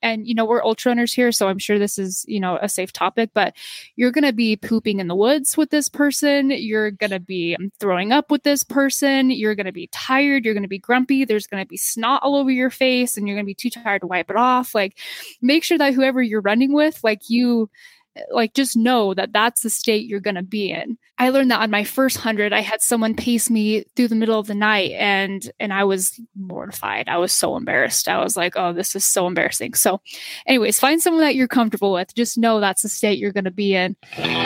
and, we're ultra runners here, so I'm sure this is, a safe topic, but you're going to be pooping in the woods with this person. You're going to be throwing up with this person. You're going to be tired. You're going to be grumpy. There's going to be snot all over your face and you're going to be too tired to wipe it off. Like, make sure that whoever you're running with, just know that that's the state you're going to be in. I learned that on my first 100, I had someone pace me through the middle of the night and I was mortified. I was so embarrassed. I was like, oh, this is so embarrassing. So anyways, find someone that you're comfortable with. Just know that's the state you're going to be in.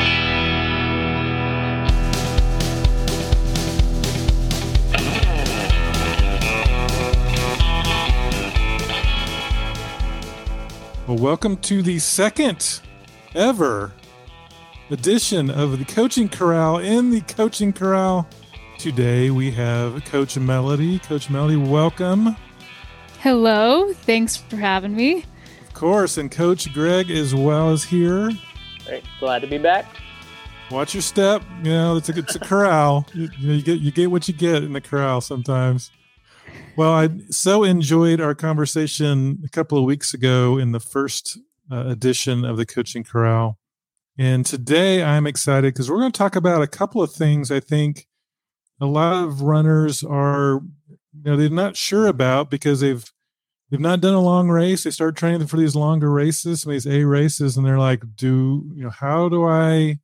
Well, welcome to the second ever edition of the Coaching Corral. In the Coaching Corral today, we have Coach Melody. Coach Melody, welcome. Hello. Thanks for having me. Of course. And Coach Greg as well is here. Great. Glad to be back. Watch your step. It's a corral. You get what you get in the corral sometimes. Well, I so enjoyed our conversation a couple of weeks ago in the first edition of the Coaching Corral. And today I'm excited because we're going to talk about a couple of things I think a lot of runners are, they're not sure about because they've not done a long race. They start training for these longer races, some of these A races, and they're like, how do I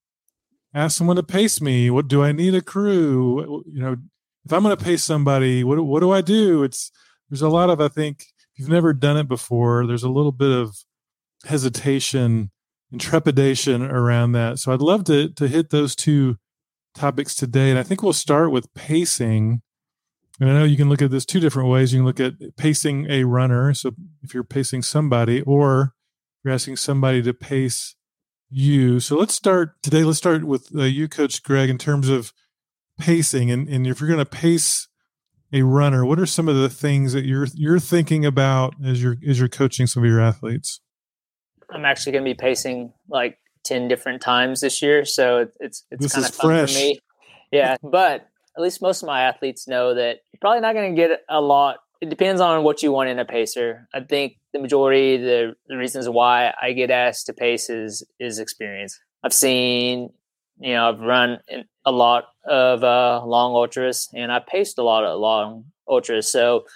ask someone to pace me? What do I need a crew? If I'm going to pace somebody, what do I do? There's a lot of, I think, if you've never done it before, there's a little bit of hesitation and trepidation around that. So I'd love to hit those two topics today. And I think we'll start with pacing. And I know you can look at this two different ways. You can look at pacing a runner. So if you're pacing somebody or you're asking somebody to pace you. So let's start with you, Coach Greg, in terms of pacing. And if you're going to pace a runner, what are some of the things that you're thinking about as you're coaching some of your athletes? I'm actually going to be pacing like 10 different times this year. So it's kind of fun fresh for me. Yeah. But at least most of my athletes know that you're probably not going to get a lot. It depends on what you want in a pacer. I think the majority, the reasons why I get asked to pace is experience. I've seen, I've run a lot of long ultras and I paced a lot of long ultras. So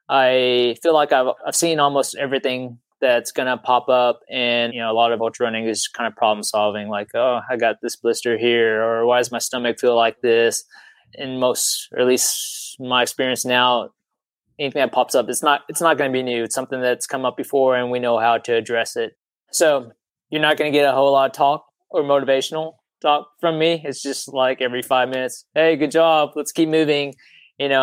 I feel like I've seen almost everything that's going to pop up. And, a lot of ultra running is kind of problem solving. Like, oh, I got this blister here, or why does my stomach feel like this? In most, or at least my experience now, anything that pops up, it's not going to be new. It's something that's come up before and we know how to address it. So you're not going to get a whole lot of talk or motivational talk from me. It's just like every 5 minutes, hey, good job, let's keep moving. And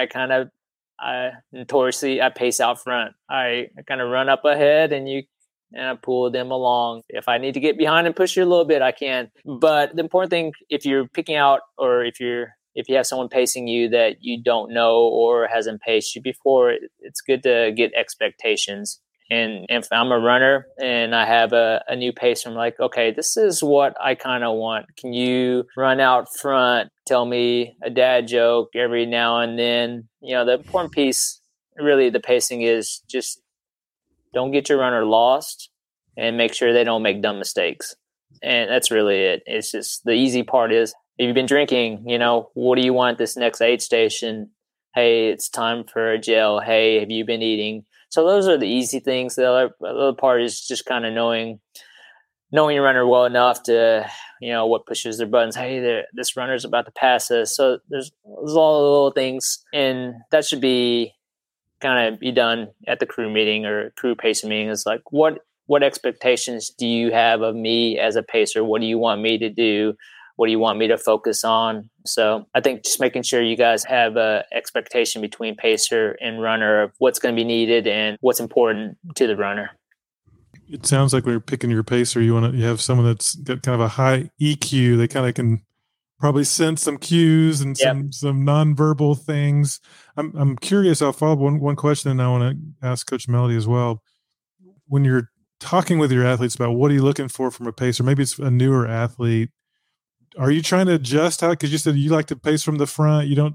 I notoriously pace out front. I kind of run up ahead and I pull them along. If I need to get behind and push you a little bit, I can. But the important thing, if you're picking out or if you have someone pacing you that you don't know or hasn't paced you before, it's good to get expectations. And if I'm a runner and I have a new pacer, I'm like, okay, this is what I kind of want. Can you run out front, tell me a dad joke every now and then? The important piece, really, the pacing is just don't get your runner lost and make sure they don't make dumb mistakes. And that's really it. It's just the easy part is, if you've been drinking, what do you want at this next aid station? Hey, it's time for a gel. Hey, have you been eating? So those are the easy things. The other part is just kind of knowing your runner well enough to, what pushes their buttons. Hey, this runner's about to pass us. So there's all the little things, and that should be kind of be done at the crew meeting or crew pacing meeting. It's like, what expectations do you have of me as a pacer? What do you want me to do? What do you want me to focus on? So I think just making sure you guys have a expectation between pacer and runner of what's going to be needed and what's important to the runner. It sounds like when you're picking your pacer, you have someone that's got kind of a high EQ. They kind of can probably sense some cues and some nonverbal things. I'm curious. I'll follow up one question, and I want to ask Coach Melody as well. When you're talking with your athletes about what are you looking for from a pacer, maybe it's a newer athlete. Are you trying to adjust how, because you said you like to pace from the front, you don't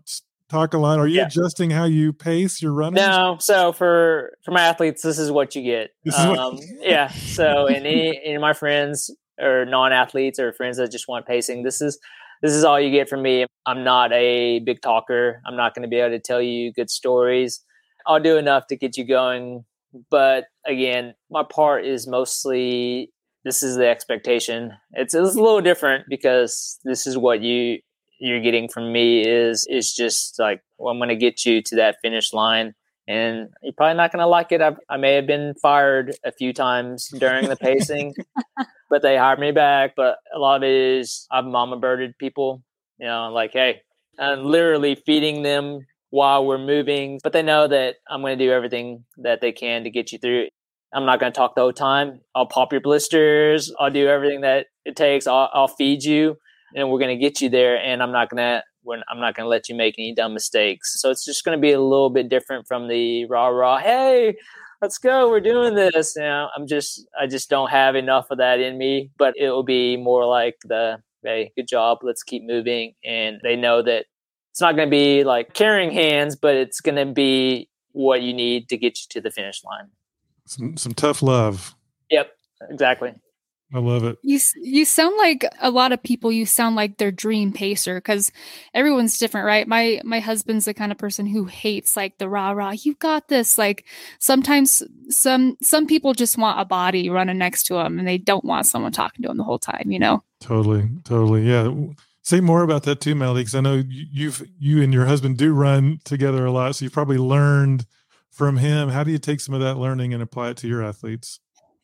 talk a lot. Are you adjusting how you pace your runners? No. So for my athletes, this is what you get. Yeah. So any of my friends or non-athletes or friends that just want pacing, this is all you get from me. I'm not a big talker. I'm not going to be able to tell you good stories. I'll do enough to get you going. But again, my part is mostly, this is the expectation. It's a little different because this is what you're getting from me is just like, well, I'm going to get you to that finish line. And you're probably not going to like it. I may have been fired a few times during the pacing, but they hired me back. But a lot of it is I've mama birded people, like, hey, I'm literally feeding them while we're moving. But they know that I'm going to do everything that they can to get you through. I'm not going to talk the whole time. I'll pop your blisters. I'll do everything that it takes. I'll feed you, and we're going to get you there. And I'm not going to let you make any dumb mistakes. So it's just going to be a little bit different from the rah, hey, let's go, we're doing this. I just don't have enough of that in me, but it will be more like hey, good job, let's keep moving. And they know that it's not going to be like carrying hands, but it's going to be what you need to get you to the finish line. Some tough love. Yep, exactly. I love it. You sound like a lot of people. You sound like their dream pacer because everyone's different, right? My husband's the kind of person who hates like the rah, you got this. Like sometimes some people just want a body running next to them and they don't want someone talking to them the whole time, Totally. Yeah. Say more about that too, Melody, because I know you and your husband do run together a lot. So you've probably learned from him. How do you take some of that learning and apply it to your athletes?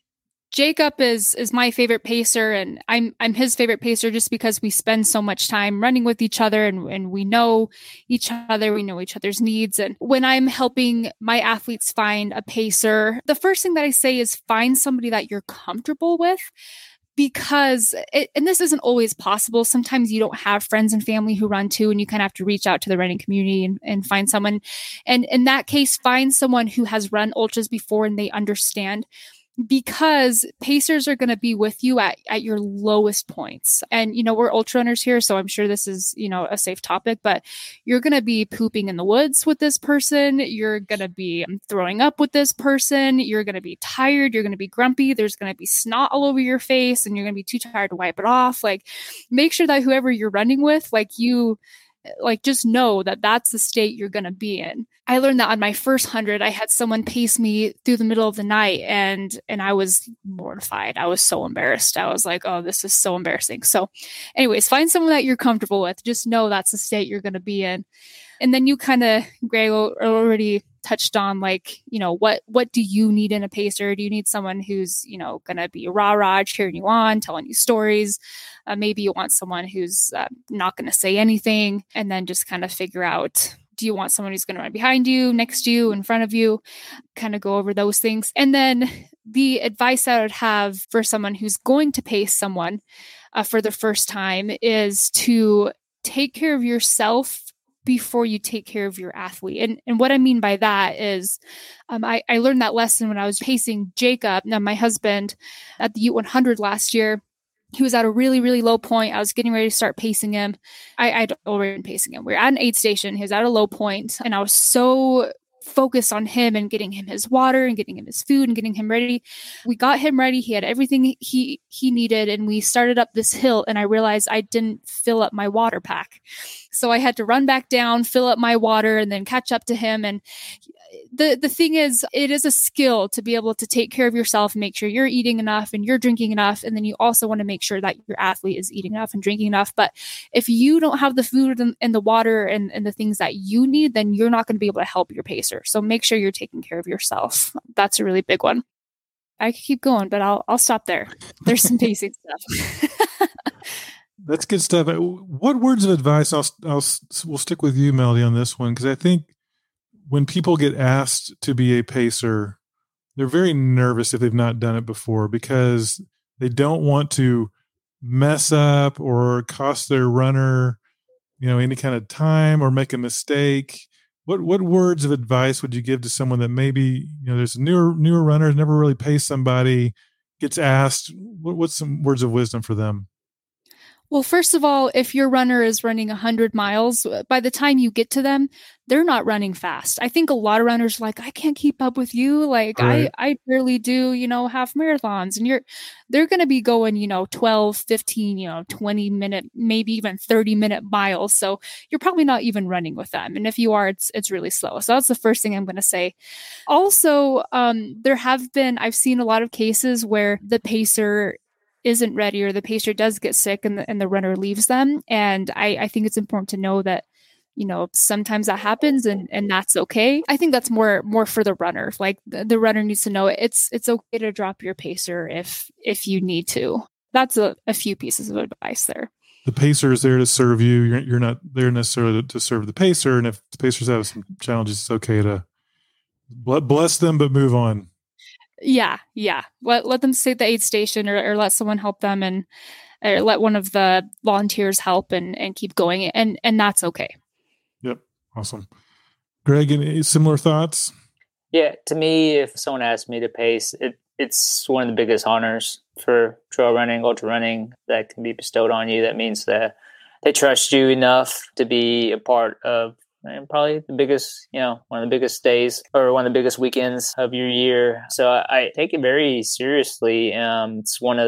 Jacob is my favorite pacer, and I'm his favorite pacer just because we spend so much time running with each other and we know each other, we know each other's needs. And when I'm helping my athletes find a pacer, the first thing that I say is find somebody that you're comfortable with. Because and this isn't always possible. Sometimes you don't have friends and family who run too, and you kind of have to reach out to the running community and find someone. And in that case, find someone who has run ultras before and they understand. Because pacers are going to be with you at your lowest points. And, we're ultra runners here, so I'm sure this is, a safe topic, but you're going to be pooping in the woods with this person. You're going to be throwing up with this person. You're going to be tired. You're going to be grumpy. There's going to be snot all over your face and you're going to be too tired to wipe it off. Like, make sure that whoever you're running with, just know that that's the state you're going to be in. I learned that on my first 100, I had someone pace me through the middle of the night and I was mortified. I was so embarrassed. I was like, oh, this is so embarrassing. So anyways, find someone that you're comfortable with. Just know that's the state you're going to be in. And then you kind of, Greg, already touched on what do you need in a pacer? Do you need someone who's, going to be rah, cheering you on, telling you stories? Maybe you want someone who's not going to say anything, and then just kind of figure out, do you want someone who's going to run behind you, next to you, in front of you? Kind of go over those things. And then the advice I would have for someone who's going to pace someone for the first time is to take care of yourself before you take care of your athlete. And what I mean by that is I learned that lesson when I was pacing Jacob, now my husband, at the U100 last year. He was at a really, really low point. I was getting ready to start pacing him. I'd already been pacing him. We were at an aid station. He was at a low point, and I was so focused on him and getting him his water and getting him his food and getting him ready. We got him ready. He had everything he needed, and we started up this hill, and I realized I didn't fill up my water pack. So I had to run back down, fill up my water, and then catch up to him. And the thing is, it is a skill to be able to take care of yourself and make sure you're eating enough and you're drinking enough. And then you also want to make sure that your athlete is eating enough and drinking enough. But if you don't have the food and the water and the things that you need, then you're not going to be able to help your pacer. So make sure you're taking care of yourself. That's a really big one. I could keep going, but I'll stop there. There's some basic stuff. That's good stuff. What words of advice? We'll stick with you, Melody, on this one, because I think when people get asked to be a pacer, they're very nervous if they've not done it before because they don't want to mess up or cost their runner, any kind of time or make a mistake. What words of advice would you give to someone that maybe, there's a newer runner, never really paced somebody, gets asked? What's some words of wisdom for them? Well, first of all, if your runner is running 100 miles, by the time you get to them, they're not running fast. I think a lot of runners are like, I can't keep up with you. Like Right. I barely do, half marathons, and they're going to be going, 12, 15, 20-minute, maybe even 30-minute miles. So you're probably not even running with them. And if you are, it's really slow. So that's the first thing I'm going to say. Also, I've seen a lot of cases where the pacer isn't ready or the pacer does get sick and the runner leaves them. And I think it's important to know that, sometimes that happens and that's okay. I think that's more for the runner. Like the runner needs to know it's okay to drop your pacer if you need to. That's a few pieces of advice there. The pacer is there to serve you. You're not there necessarily to serve the pacer. And if the pacers have some challenges, it's okay to bless them, but move on. Yeah. Let them stay at the aid station or let someone help them or let one of the volunteers help and keep going. And that's okay. Yep. Awesome. Greg, any similar thoughts? Yeah. To me, if someone asked me to pace, it's one of the biggest honors for trail running, ultra running that can be bestowed on you. That means that they trust you enough to be a part of and probably the biggest, one of the biggest days or one of the biggest weekends of your year. So I take it very seriously. It's one of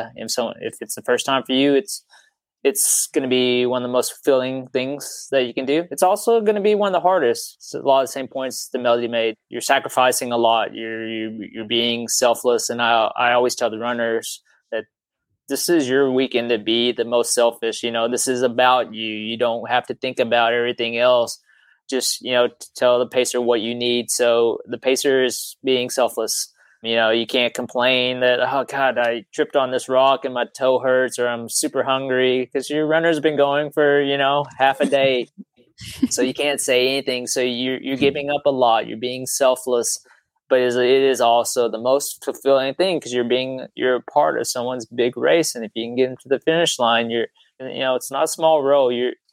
if it's the first time for you, it's going to be one of the most fulfilling things that you can do. It's also going to be one of the hardest. It's a lot of the same points that Melody made. You're sacrificing a lot. You're being selfless. And I always tell the runners that this is your weekend to be the most selfish. This is about you. You don't have to think about everything else. Just, tell the pacer what you need. So the pacer is being selfless. You can't complain that, oh God, I tripped on this rock and my toe hurts or I'm super hungry, because your runner's been going for, half a day. So you can't say anything. So you're giving up a lot. You're being selfless. But it is also the most fulfilling thing, because you're a part of someone's big race. And if you can get into the finish line, it's not a small row.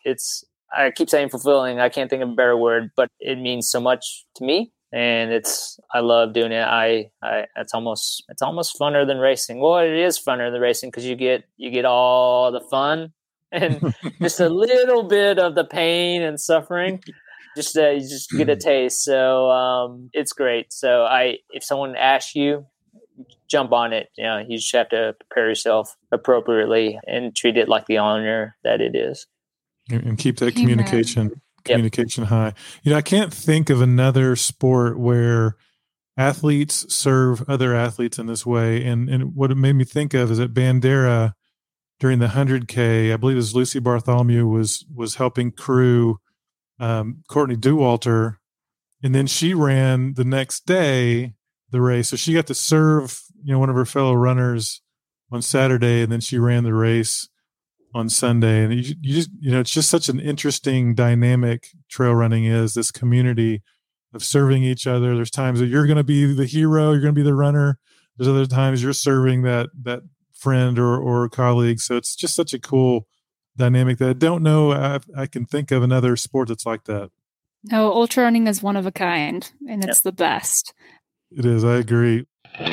I keep saying fulfilling. I can't think of a better word, but it means so much to me. And I love doing it. It's almost funner than racing. Well, it is funner than racing, because you get all the fun and just a little bit of the pain and suffering. You just get a taste. So it's great. So if someone asks you, jump on it. You just have to prepare yourself appropriately and treat it like the honor that it is. And keep that communication high. I can't think of another sport where athletes serve other athletes in this way. And what it made me think of is at Bandera during the 100K, I believe it was Lucy Bartholomew was helping crew Courtney Dauwalter, and then she ran the next day the race. So she got to serve, one of her fellow runners on Saturday, and then she ran the race on Sunday. And you just, it's just such an interesting dynamic trail running is, this community of serving each other. There's times that you're going to be the hero, you're going to be the runner. There's other times you're serving that friend or colleague. So it's just such a cool dynamic that I don't know I can think of another sport that's like that. No, ultra running is one of a kind, and it's the best. It is. I agree.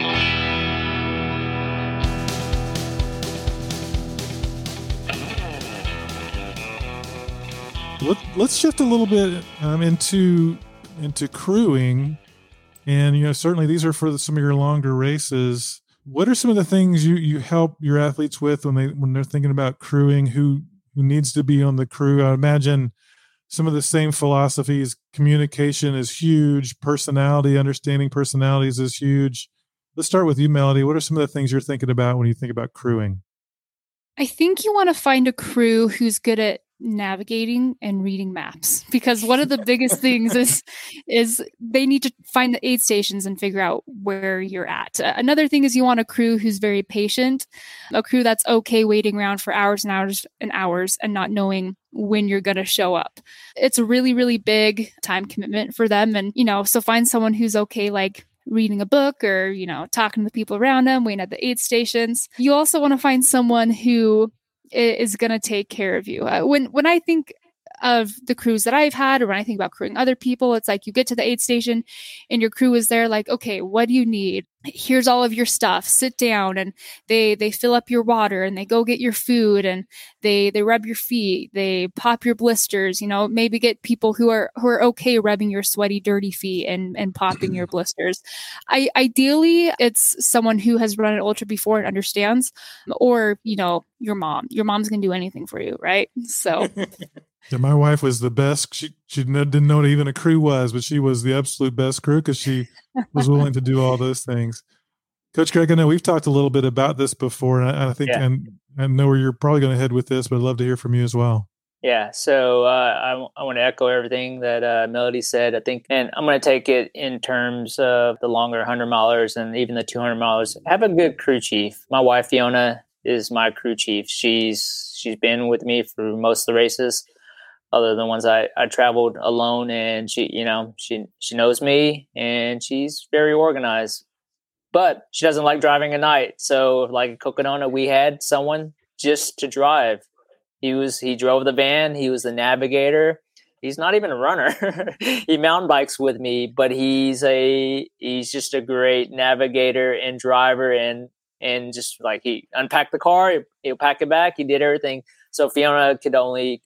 Let's shift a little bit into crewing, and certainly these are for some of your longer races. What are some of the things you help your athletes with when they're thinking about crewing? Who needs to be on the crew? I imagine some of the same philosophies. Communication is huge. Understanding personalities is huge. Let's start with you, Melody. What are some of the things you're thinking about when you think about crewing? I think you want to find a crew who's good at navigating and reading maps, because one of the biggest things is they need to find the aid stations and figure out where you're at. Another thing is you want a crew who's very patient, a crew that's okay waiting around for hours and hours and hours and not knowing when you're going to show up. It's a really, really big time commitment for them. And, so find someone who's okay, like reading a book or, talking to the people around them, waiting at the aid stations. You also want to find someone who is going to take care of you. When I think of the crews that I've had, or when I think about crewing other people, it's like you get to the aid station and your crew is there like, okay, what do you need? Here's all of your stuff. Sit down, and they fill up your water, and they go get your food, and they rub your feet, they pop your blisters, maybe get people who are okay rubbing your sweaty, dirty feet and popping your blisters. Ideally, it's someone who has run an ultra before and understands, or your mom. Your mom's gonna do anything for you, right? So. Yeah, my wife was the best. She didn't know what even a crew was, but she was the absolute best crew because she was willing to do all those things. Coach Greg, I know we've talked a little bit about this before, and I think, and I know where you're probably going to head with this, but I'd love to hear from you as well. Yeah, so I want to echo everything that Melody said, I think, and I'm going to take it in terms of the longer 100-milers and even the 200-milers. Have a good crew chief. My wife, Fiona, is my crew chief. She's been with me for most of the races, other than ones I traveled alone, and she knows me, and she's very organized. But she doesn't like driving at night. So like at Cocodona, we had someone just to drive. He drove the van. He was the navigator. He's not even a runner. He mountain bikes with me, but he's just a great navigator and driver, and just like he unpacked the car, he'll pack it back. He did everything. So Fiona could only,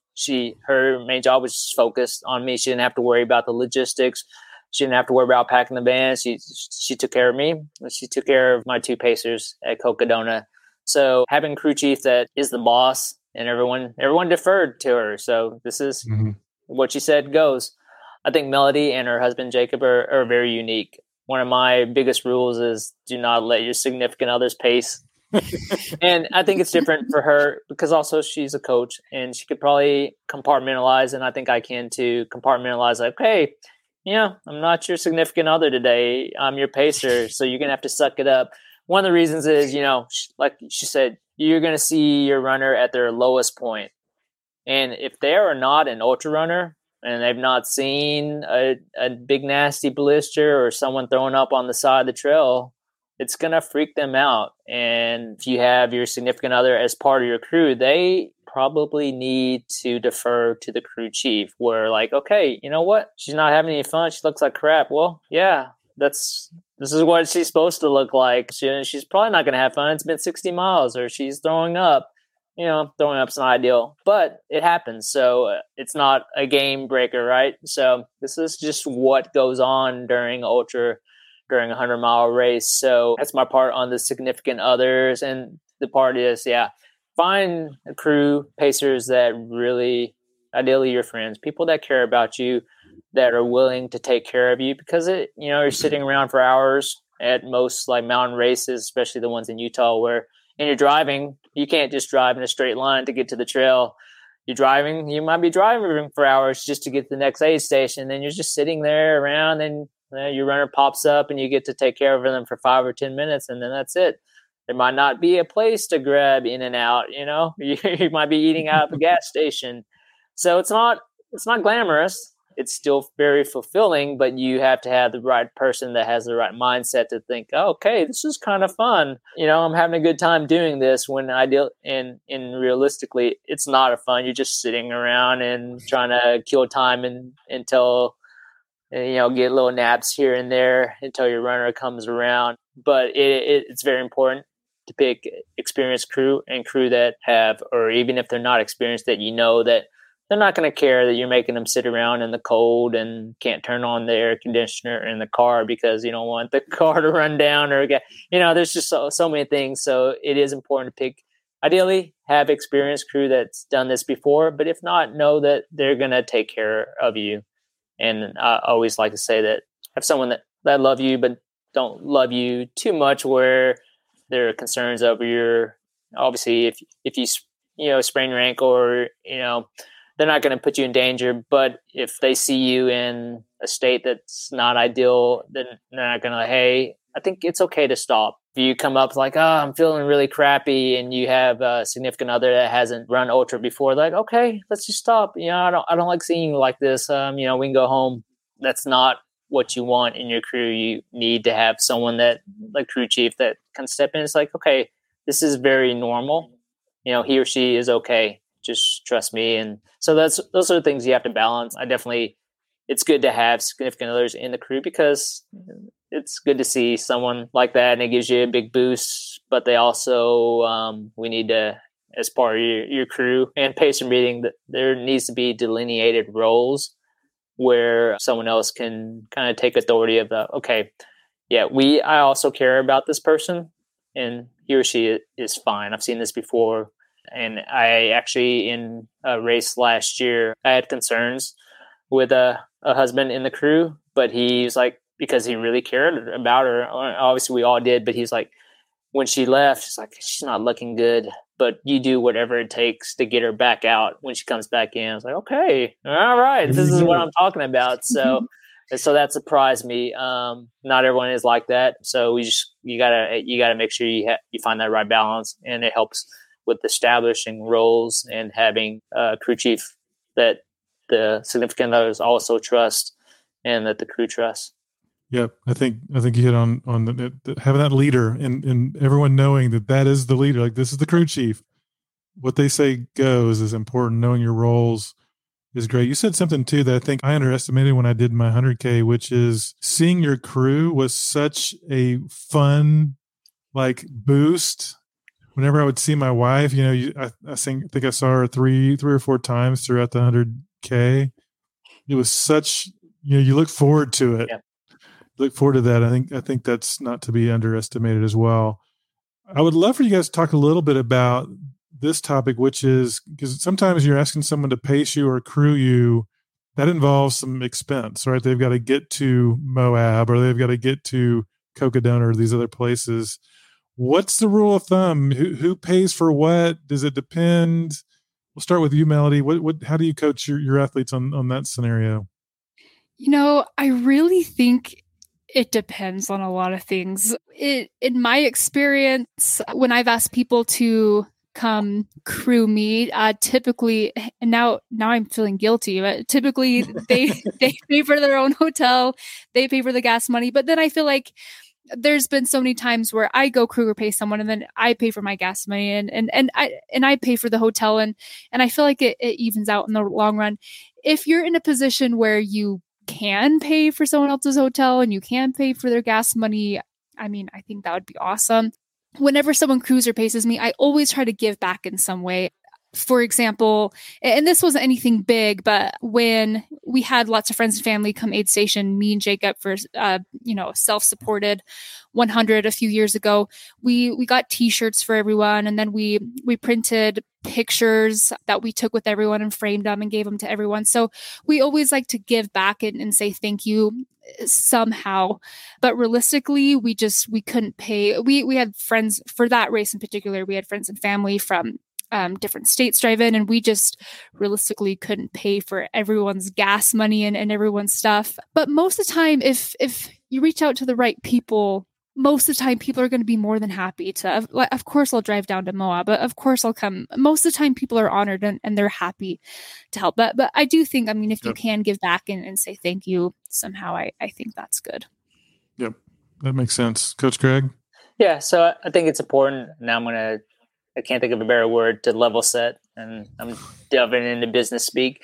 her main job was just focused on me. She didn't have to worry about the logistics. She didn't have to worry about packing the van. She took care of me. She took care of my two pacers at Cocodona. So having crew chief that is the boss, and everyone deferred to her. So this is what she said goes. I think Melody and her husband Jacob are very unique. One of my biggest rules is do not let your significant others pace. And I think it's different for her because also she's a coach, and she could probably compartmentalize, and I think I can too, compartmentalize like, hey, I'm not your significant other today. I'm your pacer, so you're going to have to suck it up. One of the reasons is, like she said, you're going to see your runner at their lowest point. And if they are not an ultra runner and they've not seen a big nasty blister or someone throwing up on the side of the trail, it's going to freak them out. And if you have your significant other as part of your crew, they probably need to defer to the crew chief, where like, okay, you know what? She's not having any fun. She looks like crap. Well, yeah, this is what she's supposed to look like. She's probably not going to have fun. It's been 60 miles, or she's throwing up. Throwing up's not ideal, but it happens. So it's not a game breaker, right? So this is just what goes on during ultra, during a 100-mile race. So that's my part on the significant others. And the part is, find a crew, pacers that really, ideally your friends, people that care about you, that are willing to take care of you, because you're sitting around for hours at most like mountain races, especially the ones in Utah where, and you're driving, you can't just drive in a straight line to get to the trail. You might be driving for hours just to get to the next aid station. Then you're just sitting there around, and your runner pops up and you get to take care of them for 5 or 10 minutes. And then that's it. There might not be a place to grab in and out, you might be eating out at the gas station. So it's not glamorous. It's still very fulfilling, but you have to have the right person that has the right mindset to think, oh, okay, this is kind of fun. I'm having a good time doing this, when realistically, it's not a fun. You're just sitting around and trying to kill time until, get little naps here and there until your runner comes around. But it's very important to pick experienced crew, and crew that have, or even if they're not experienced, that that they're not going to care that you're making them sit around in the cold and can't turn on the air conditioner in the car because you don't want the car to run down, or there's just so many things. So it is important to pick, ideally have experienced crew that's done this before, but if not, know that they're going to take care of you. And I always like to say that have someone that love you, but don't love you too much, where there are concerns over your, obviously if you sprain your ankle, or they're not going to put you in danger. But if they see you in a state that's not ideal, then they're not going to, hey, I think it's okay to stop. If you come up like, oh, I'm feeling really crappy, and you have a significant other that hasn't run ultra before, like, okay, let's just stop. I don't like seeing you like this. We can go home. That's not what you want in your crew. You need to have someone that, like crew chief, that can step in. It's like, okay, this is very normal. He or she is okay. just trust me. And so those are the things you have to balance. It's good to have significant others in the crew because it's good to see someone like that and it gives you a big boost, but they also, we need to, as part of your crew and pacer meeting, that there needs to be delineated roles where someone else can kind of take authority of I also care about this person and he or she is fine. I've seen this before. And I actually, in a race last year, I had concerns with a husband in the crew, but he's like, because he really cared about her. Obviously we all did, but he's like, when she left, it's like, she's not looking good, but you do whatever it takes to get her back out when she comes back in. I was like, okay, all right, this is what I'm talking about. So that surprised me. Not everyone is like that. So you gotta make sure you find that right balance, and it helps with establishing roles and having a crew chief that the significant others also trust and that the crew trusts. Yep. I think you hit on having that leader and everyone knowing that is the leader. Like, this is the crew chief. What they say goes is important. Knowing your roles is great. You said something too that I think I underestimated when I did my 100K, which is seeing your crew was such a fun, like, boost. Whenever I would see my wife, I think I saw her three or four times throughout the 100K. It was such, you look forward to it. Yeah. Look forward to that. I think that's not to be underestimated as well. I would love for you guys to talk a little bit about this topic, which is, because sometimes you're asking someone to pace you or crew you, that involves some expense, right? They've got to get to Moab or they've got to get to Cocodona or these other places. What's the rule of thumb? Who pays for what? Does it depend? We'll start with you, Melody. How do you coach your athletes on that scenario? I really think it depends on a lot of things. In my experience, when I've asked people to come crew me, typically, and now I'm feeling guilty, but typically they pay for their own hotel, they pay for the gas money. But then I feel like there's been so many times where I go crew or pay someone, and then I pay for my gas money, and I pay for the hotel, and I feel like it evens out in the long run. If you're in a position where you can pay for someone else's hotel and you can pay for their gas money, I think that would be awesome. Whenever someone crews or paces me, I always try to give back in some way. For example, and this wasn't anything big, but when we had lots of friends and family come aid station me and Jacob for self-supported 100 a few years ago, we got t-shirts for everyone, and then we printed pictures that we took with everyone and framed them and gave them to everyone. So we always like to give back and say thank you somehow. But realistically, we couldn't pay. We had friends for that race in particular. We had friends and family from different states drive in, and we just realistically couldn't pay for everyone's gas money and everyone's stuff. But most of the time, if you reach out to the right people, most of the time people are going to be more than happy to. Of course, I'll drive down to Moab, but of course I'll come. Most of the time, people are honored and they're happy to help. But I do think, if you can give back and say thank you somehow, I think that's good. Yep, that makes sense, Coach Greg. Yeah, so I think it's important. Now I can't think of a better word, to level set, and I'm delving into business speak.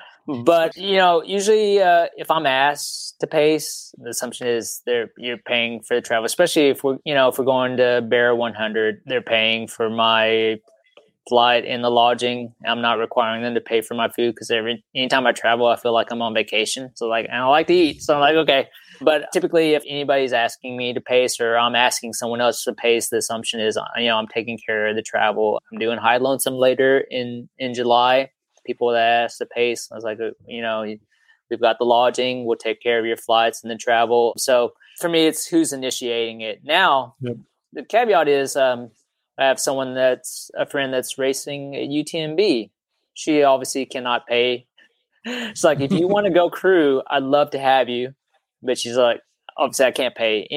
But, usually if I'm asked to pace, the assumption is you're paying for the travel, especially if we're going to Bear 100, they're paying for my flight and the lodging. I'm not requiring them to pay for my food because anytime I travel, I feel like I'm on vacation. So and I like to eat. So I'm like, okay. But typically if anybody's asking me to pace or I'm asking someone else to pace, the assumption is, I'm taking care of the travel. I'm doing High Lonesome later in July. People that ask to pace, I was like, we've got the lodging, we'll take care of your flights and the travel. So for me, it's who's initiating it. Now, Yep. The caveat is I have someone that's a friend that's racing at UTMB. She obviously cannot pay. It's like, if you want to go crew, I'd love to have you. But she's like, obviously I can't pay.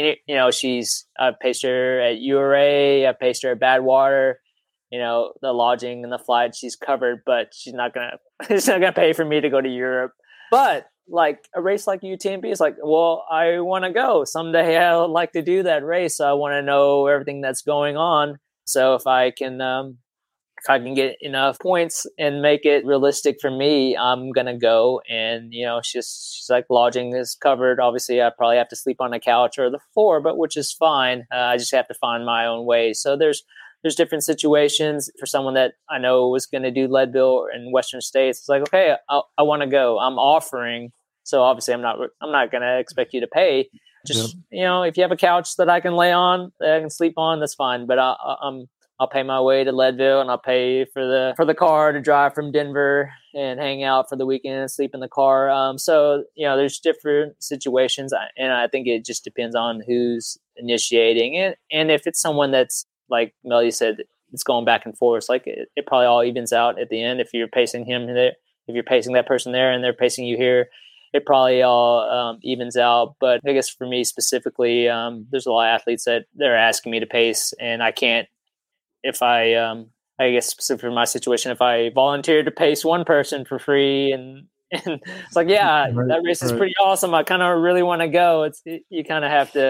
I've paced her at URA, I've paced her at Badwater. The lodging and the flight she's covered, but she's not gonna pay for me to go to Europe. But like a race like UTMB is like, well, I want to go someday. I would like to do that race. So I want to know everything that's going on. So if I can if I can get enough points and make it realistic for me, I'm going to go. And, she's like, lodging is covered. Obviously, I probably have to sleep on the couch or the floor, but which is fine. I just have to find my own way. So there's different situations. For someone that I know was going to do Leadville in Western States, it's like, okay, I want to go. I'm offering. So obviously I'm not going to expect you to pay. Just, if you have a couch that I can lay on, that I can sleep on, that's fine. But I'll pay my way to Leadville, and I'll pay for the car to drive from Denver and hang out for the weekend and sleep in the car. So, there's different situations, and I think it just depends on who's initiating it. And if it's someone that's, like Melody said, it's going back and forth, like it probably all evens out at the end. If you're pacing him there, if you're pacing that person there and they're pacing you here, it probably all evens out. But I guess for me specifically, there's a lot of athletes that they're asking me to pace, and I can't. If I guess specific for my situation, if I volunteer to pace one person for free, and it's like, that race is pretty awesome, I kind of really want to go. You kind of have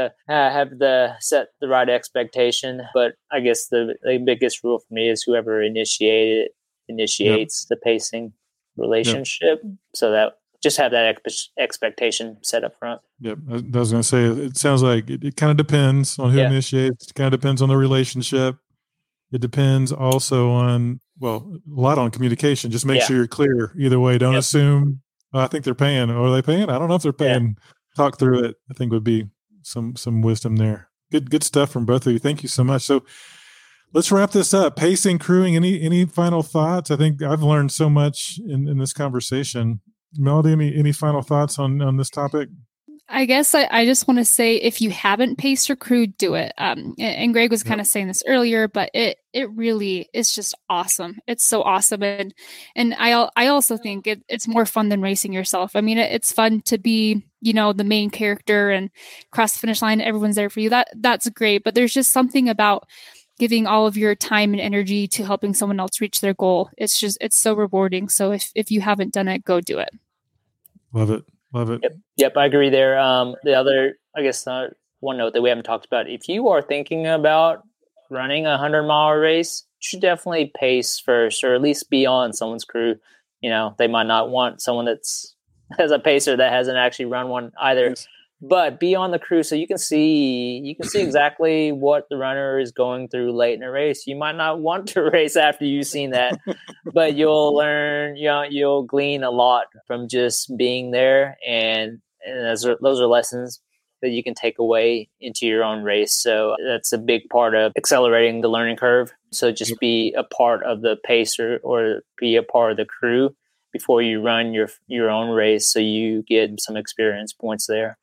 to set the right expectation. But I guess the biggest rule for me is whoever initiates the pacing relationship, so that just have that expectation set up front. Yep. I was going to say, it sounds like it kind of depends on who initiates. It kind of depends on the relationship. It depends also on, a lot on communication. Just make sure you're clear either way. Don't assume, I think they're paying. Or are they paying? I don't know if they're paying. Talk through it, I think would be some wisdom there. Good stuff from both of you. Thank you so much. So let's wrap this up. Pacing, crewing, any final thoughts? I think I've learned so much in this conversation. Melody, any final thoughts on this topic? I guess I just want to say, if you haven't paced or crewed, do it. And Greg was kind of saying this earlier, but it really is just awesome. It's so awesome. And I also think it's more fun than racing yourself. I mean, it's fun to be, the main character and cross the finish line. Everyone's there for you. That's great. But there's just something about giving all of your time and energy to helping someone else reach their goal. It's so rewarding. So if you haven't done it, go do it. Love it. Yep, I agree there. The other, I guess, one note that we haven't talked about, if you are thinking about running a 100-mile race, you should definitely pace first, or at least be on someone's crew. They might not want someone that's has a pacer that hasn't actually run one either. Yes. But be on the crew so you can see exactly what the runner is going through late in a race. You might not want to race after you've seen that, but you'll learn, you'll glean a lot from just being there. And those are lessons that you can take away into your own race. So that's a big part of accelerating the learning curve. So just be a part of the pacer or be a part of the crew before you run your own race, so you get some experience points there.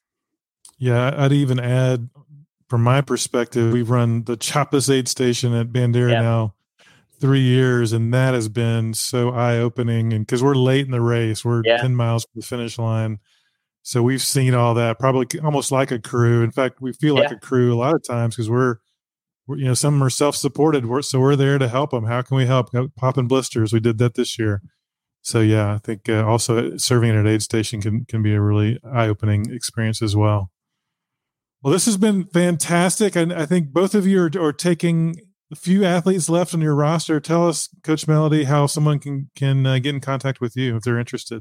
Yeah, I'd even add, from my perspective, we've run the Chiapas aid station at Bandera now 3 years, and that has been so eye-opening. And because we're late in the race, we're 10 miles from the finish line, so we've seen all that, probably almost like a crew. In fact, we feel like a crew a lot of times because we're some are self-supported, so we're there to help them. How can we help? Popping blisters, we did that this year. So I think also serving at an aid station can be a really eye-opening experience as well. Well, this has been fantastic. I think both of you are taking a few athletes left on your roster. Tell us, Coach Melody, how someone can get in contact with you if they're interested.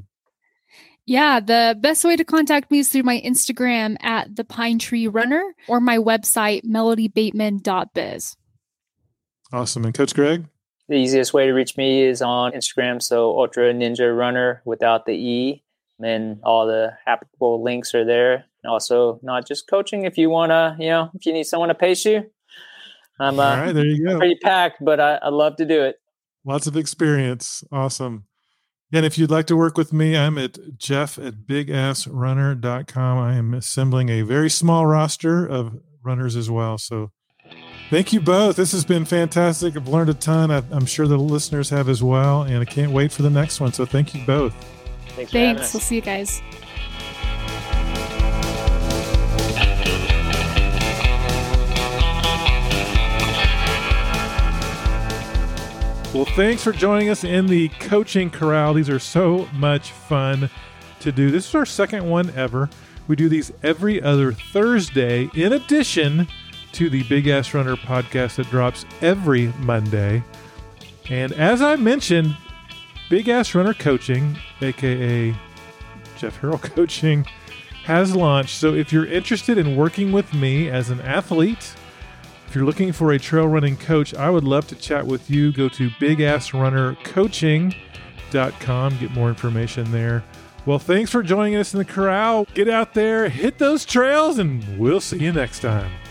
Yeah, the best way to contact me is through my Instagram at The Pine Tree Runner or my website, melodybateman.biz. Awesome. And Coach Greg? The easiest way to reach me is on Instagram, so Ultra Ninja Runner without the E. And then all the applicable links are there. Also, not just coaching. If you want to, if you need someone to pace you, I'm all right, there you go. Pretty packed, but I love to do it. Lots of experience. Awesome. And if you'd like to work with me, I'm at jeff@bigassrunner.com. I am assembling a very small roster of runners as well. So thank you both. This has been fantastic. I've learned a ton. I'm sure the listeners have as well. And I can't wait for the next one. So thank you both. Thanks. We'll see you guys. Well, thanks for joining us in the Coaching Corral. These are so much fun to do. This is our second one ever. We do these every other Thursday, in addition to the Big Ass Runner podcast that drops every Monday. And as I mentioned, Big Ass Runner Coaching, aka Jeff Harrell Coaching, has launched. So if you're interested in working with me as an athlete, if you're looking for a trail running coach, I would love to chat with you. Go to bigassrunnercoaching.com. Get more information there. Well, thanks for joining us in the corral. Get out there, hit those trails, and we'll see you next time.